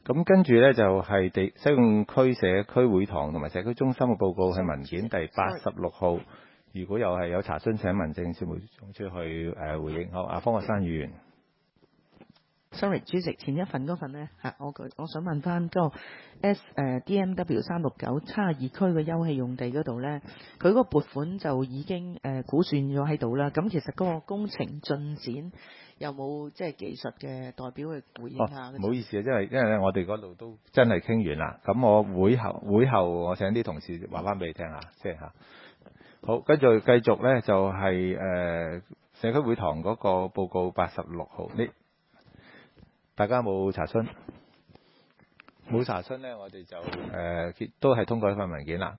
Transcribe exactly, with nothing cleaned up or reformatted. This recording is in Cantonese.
咁跟住咧就係、地西貢區社區會堂同埋社區中心嘅報告係文件第八十六號。如果又係有查詢，請民政事務總署去誒、呃、回應。好，阿方國珊議員。 sorry， 主席，前一份嗰份呢，嚇，我我想問翻嗰個 S 誒 D M W 三六九叉二區嘅休憩用地嗰度呢，佢嗰個撥款就已經誒、呃、估算咗喺度啦。咁其實嗰個工程進展有冇即係技術嘅代表去回應下？ 唔、哦、好意思啊，因為因為咧我哋嗰度都真係傾完啦。咁我會後會後我請啲同事話翻俾你聽下，即係嚇。好，跟住繼續咧就係、是、誒、呃、社區會堂嗰個報告八十六號。呢大家冇查詢？冇查詢咧，我哋就誒、呃、都係通過一份文件啦。